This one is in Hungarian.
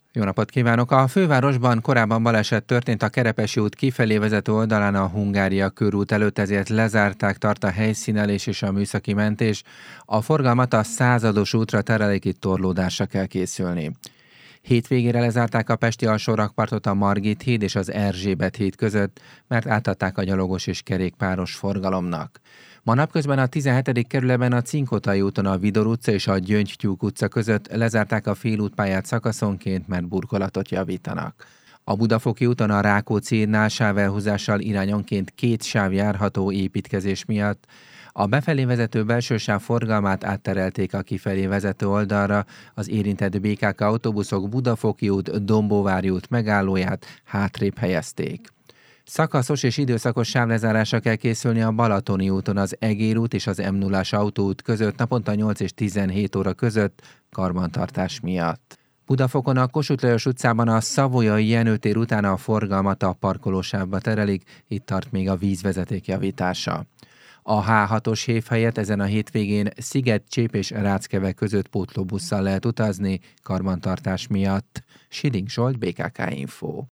Jó napot kívánok! A fővárosban korábban baleset történt a Kerepesi út kifelé vezető oldalán a Hungária körút előtt, ezért lezárták, tart a helyszínelés és a műszaki mentés. A forgalmat a Százados útra terelik, itt torlódásra kell készülni. Hétvégére lezárták a pesti alsórakpartot a Margit híd és az Erzsébet híd között, mert átadták a gyalogos és kerékpáros forgalomnak. Ma napközben a 17. kerületben a Cinkotai úton a Vidor utca és a Gyöngytyúk utca között lezárták a félútpályát szakaszonként, mert burkolatot javítanak. A Budafoki úton a Rákóczi hídnál sávelhúzással irányonként 2 sáv járható építkezés miatt. A befelé vezető belső sáv forgalmát átterelték a kifelé vezető oldalra, az érintett BKK autóbuszok Budafoki út, Dombóvári út megállóját hátrébb helyezték. Szakaszos és időszakos sávlezárásra kell készülni a Balatoni úton az Egér út és az M0-as autóút között naponta 8 és 17 óra között karbantartás miatt. Budafokon a Kossuth Lajos utcában a Savoyai Jenőtér után a forgalmat a parkolósávba terelik, itt tart még a vízvezeték javítása. A H6-os hév helyett ezen a hétvégén Sziget, Csép és Ráckeve között pótlóbusszal lehet utazni karbantartás miatt. Siding Zsolt, BKK Info.